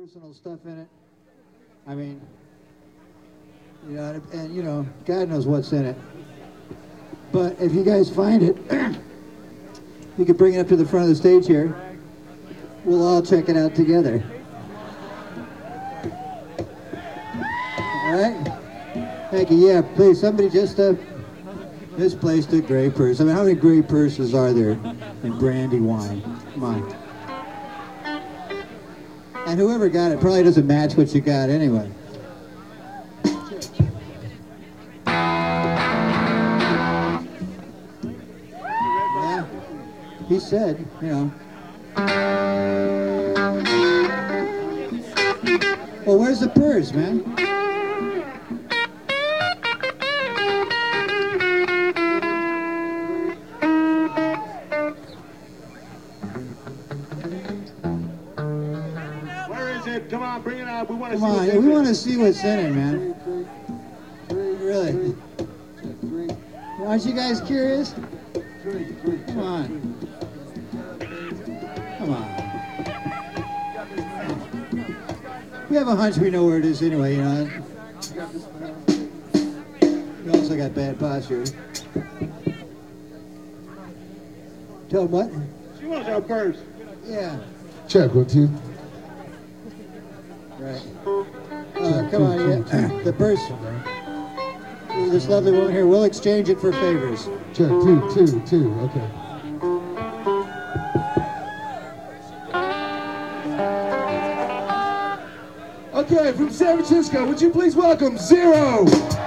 personal stuff in it. I mean, and God knows what's in it. But if you guys find it, you can bring it up to the front of the stage here. We'll all check it out together. All right? Thank you. Yeah, please, somebody just misplaced a gray purse. I mean, how many gray purses are there in Brandywine? Come on. And whoever got it probably doesn't match what you got anyway. Yeah, he said, Well, where's the purse, man? Come on, bring it out. We want to see. Come on, we want to see what's in it, man. Really? Aren't you guys curious? Come on. Come on. We have a hunch we know where it is anyway, We also got bad posture. Tell them what? She wants our purse. Yeah. Check, 1, 2. Right. Come on, the purse. This lovely woman here, we'll exchange it for favors. Check, 2, 2, 2, okay. Okay, from San Francisco, would you please welcome Zero?